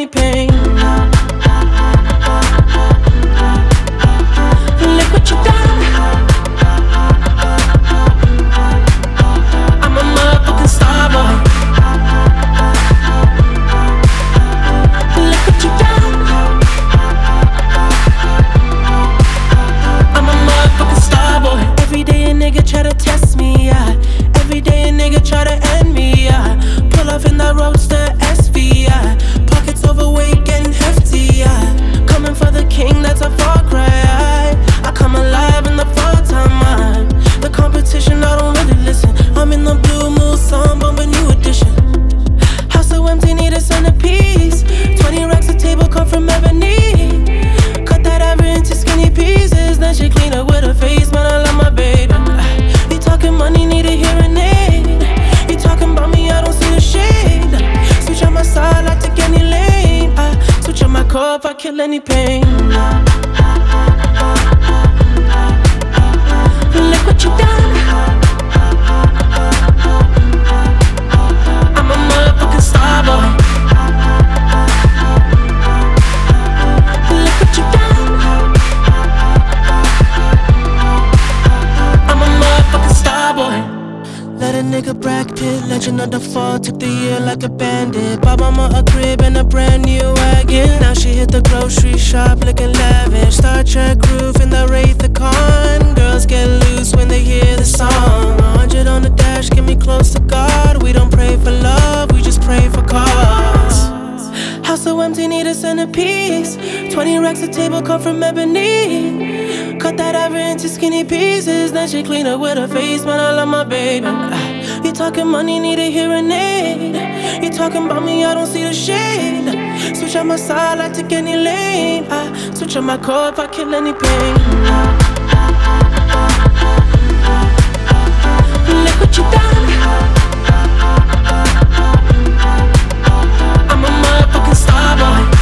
any pain. Look what you done. I'm a motherfucking star boy. Look what you done. I'm a motherfucking star boy. Every day a nigga try to test me, yeah. Every day a nigga try to end me, yeah. Pull off in that roadster SV, yeah. Pockets overweight, getting hefty, yeah. Coming for the king, that's a far cry. I come alive in the fall time, man. The competition, I don't really listen. I'm in the blue mood, song, bumping new edition. House so empty, need a centerpiece. 20 racks a table, come from ebony. Cut that average into skinny pieces. Then she clean up with her face, man, I love my baby. You talking money, need a hearing aid. You talking about me, I don't see the shade. Switch on my side, I take any lane. I switch on my core if I kill any pain. Look what you done. I'm a motherfucking star boy. Look what you done. I'm a motherfucking star boy. Let a nigga Brad Pitt, legend of the fall, took the year like a bandit. Bought mama a crib and a brand new wagon. Now she hit the grocery shop looking lavish. Star Trek roof in the Wraith the Con. Girls get loose when they hear the song. 100 on the dash, get me close to God. We don't pray for love, we just pray for cause. House so empty, need a centerpiece. 20 racks a table, come from ebony. Cut that average into skinny pieces. Then she clean up with her face, man, I love my baby. You talking money, need a hearing aid. You talking about me, I don't see the shade. Switch on my side, I take any lane. I switch on my core if I kill any pain. Look what you done. I'm a motherfucking star boy.